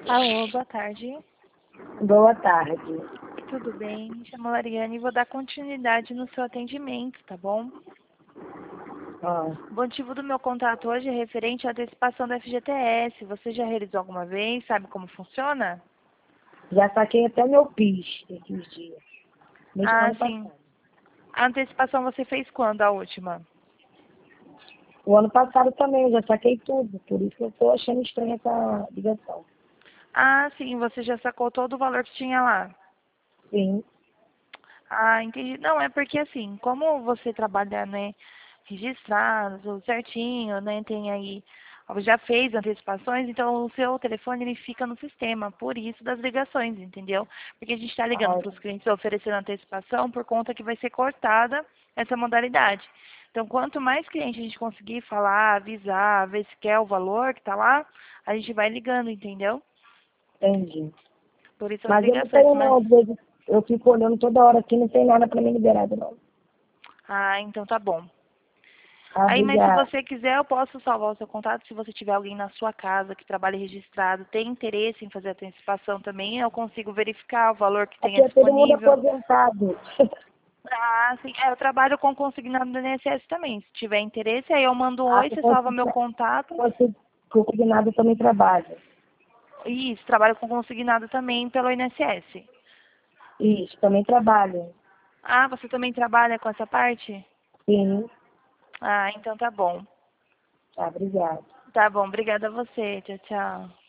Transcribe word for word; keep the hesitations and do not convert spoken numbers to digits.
Alô, boa tarde. Boa tarde. Tudo bem? Me chamo Lariane e vou dar continuidade no seu atendimento, tá bom? Ah, O motivo do meu contato hoje é referente à antecipação da F G T S. Você já realizou alguma vez? Sabe como funciona? já saquei até meu PIS esses dias. Mês Ah, ano sim. passado. A antecipação você fez quando, a última? O ano passado também, eu já saquei tudo. Por isso que eu tô achando estranha essa ligação. Ah, sim, você já sacou todo o valor que tinha lá. Sim. Ah, entendi. Não, é porque assim, como você trabalha, né, registrado, tudo certinho, né, tem aí, já fez antecipações, então o seu telefone ele fica no sistema, por isso das ligações, entendeu? Porque a gente está ligando Ah, para os clientes oferecendo antecipação por conta que vai ser cortada essa modalidade. Então, quanto mais cliente a gente conseguir falar, avisar, ver se quer o valor que está lá, a gente vai ligando, entendeu? entendi. Por isso as Mas eu não ligações, tenho mas... não, às vezes eu fico olhando toda hora aqui, não tem nada pra mim liberado não. Ah, então tá bom. Ah, Aí, mas se obrigada. você quiser, eu posso salvar o seu contato. Se você tiver alguém na sua casa que trabalhe registrado, tem interesse em fazer a antecipação também, eu consigo verificar o valor que tenha Aqui é todo mundo disponível. aposentado. Ah, sim. É, eu trabalho com consignado do I N S S também. Se tiver interesse, aí eu mando um Ah, oi, se você salva fosse, meu se contato. fosse consignado, eu também trabalho. Isso, trabalho com consignado também pelo I N S S. Isso, também trabalho. Ah, você também trabalha com essa parte? Sim. Ah, então tá bom. Tá, obrigada. Tá bom, obrigada a você. Tchau, tchau.